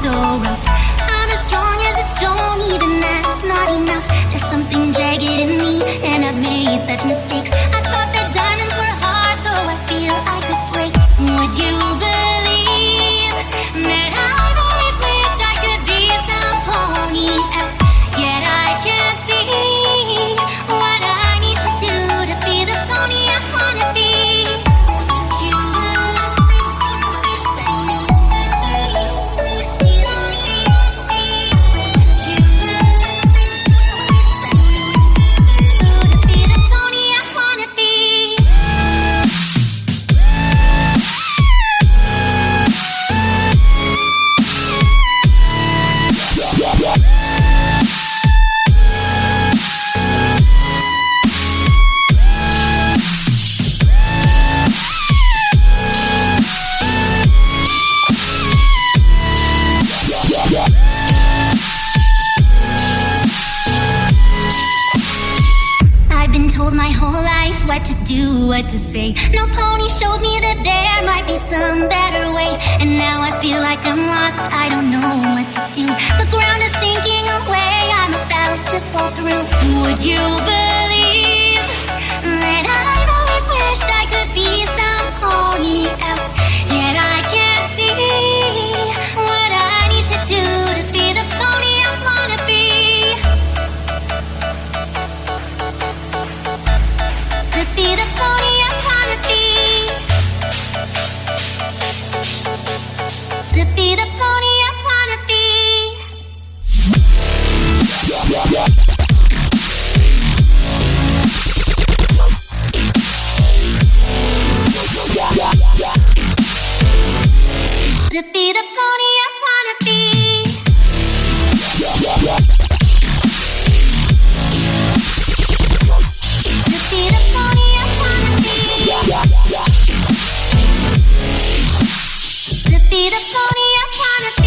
so rough. I'm as strong as a stone, even that's not enough. There's something jagged in me, and I've made such mistakes. I thought that diamonds were hard, though I feel I could break. Would you believe that I've always wished I could be somebody else? Yet I can't see what I need to do to be the pony I wanna be. My whole life what to do, what to say. No pony showed me that there might be some better way. And now I feel like I'm lost, I don't know what to do. The ground is sinking away, I'm about to fall through. Would you believe that I've always wished I could be somebody else? Yet I can't see what I need to do to be the pony I wanna be. Be the pony I wanna be. To be the pony I wanna be. To be the pony I wanna be. To be the pony I wanna be.